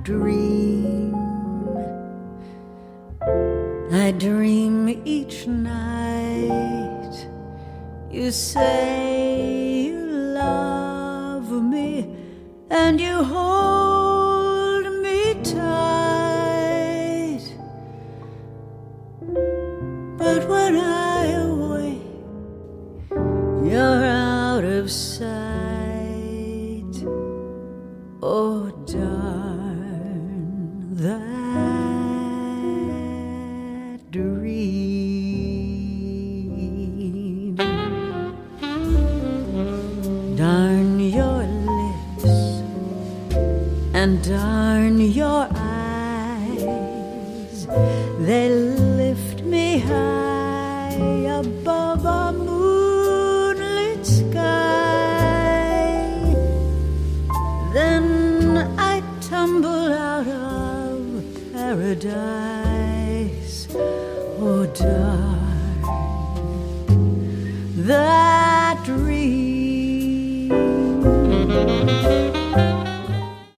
dream. I dream each night. You say you love me and you hold me tight. But when I awake, you're out of sight. Oh, darn that dream. Darn your lips and darn your eyes. They lift me high above a moonlit sky. Then I tumble out of paradise. Oh, darn that dream.